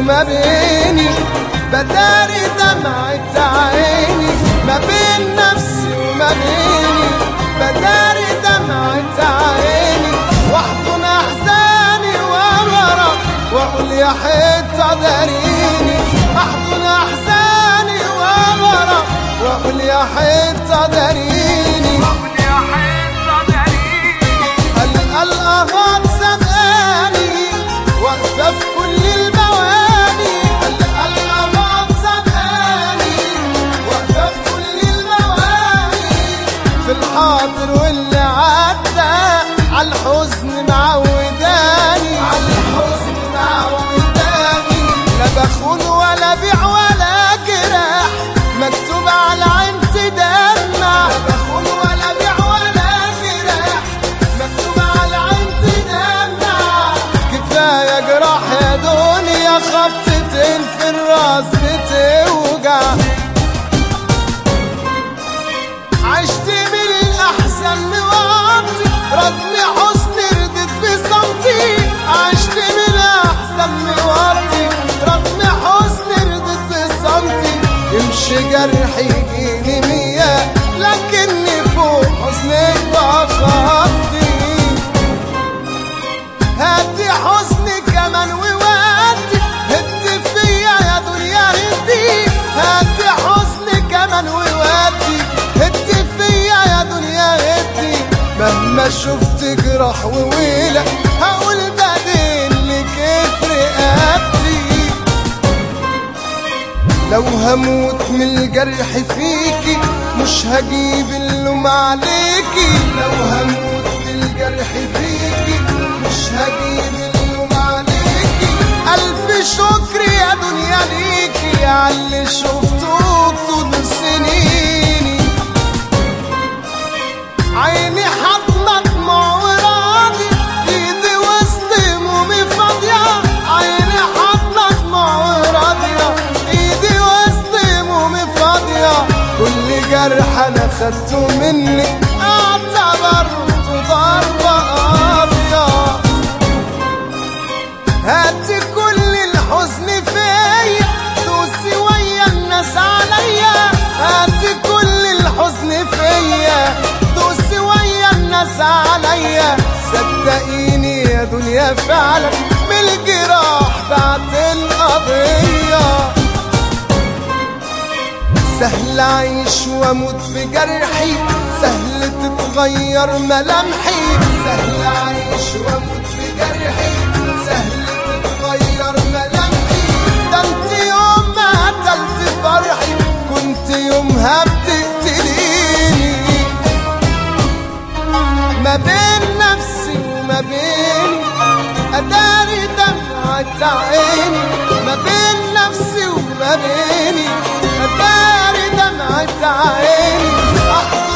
وما بيني، بداري دمعة عيني ما بين نفسي وما بيني، بداري دمعة عيني واحضن احزاني ورا واقول يا حيطة داريني، احضن احزاني ورا واقول يا حيطة داريني، الأهات سبقاني واقفة في كل المواني، الأهات سبقاني واقفة في كل المواني، في الحاضر واللي عدى عالحزن معوداني، عالحزن معوداني، لا بخون ولا بيع ولا جراح، مكتوب على عين تدمع، لا بخون ولا بيع ولا جراح، مكتوب على عين تدمع، كفاية جراح يا دنيا، خبطتين في الراس بتوجع، عشت من الأحسن موطي، رغم حزني ردت بصمتي، عشت من الأحسن موطي، رغم حزني ردت بصمتي، يمشي جرحي يجيني 100 لكني فوق حزنك بخطي، هاتي حزني كمان وودي، هدي فيا يا دنيا هدي، هاتي حزني كمان وودي، هدي فيا يا دنيا هدي، مهما شفت جراح وويلة هقول بعدين لك في رقبتي، لو هموت من الجرح فيكي مش هجيب اللوم عليكي، لو هموت من الجرح فيكي مش هجيب اللوم عليكي، ألف شكر يا دنيا ليكي عاللي شفته طول سنيني، عيني حاطة دموع وراضي، ايدي وسط همومي فاضية، عيني حاطة دموع وراضية، ايدي وسط همومي فاضية، كل جرح انا خدته منك اعتبرته ضربة قاضية، هاتي كل الحزن فيا دوسي ويا الناس عليا، هاتي كل الحزن فيا دوسي ويا الناس عليا، صدقيني يا دنيا فعلا من الجراح بعد القضية، سهل أعيش وأموت بجرحي، سهل تتغير ملامحي، سهل أعيش وأموت بجرحي، سهل تتغير ملامحي، ده انت يوم ما قتلت فرحي كنت يومها بتقتليني، ما بين نفسي وما بيني أداري دمعة عيني، ما بين نفسي وما بيني أداري دمعة عيني،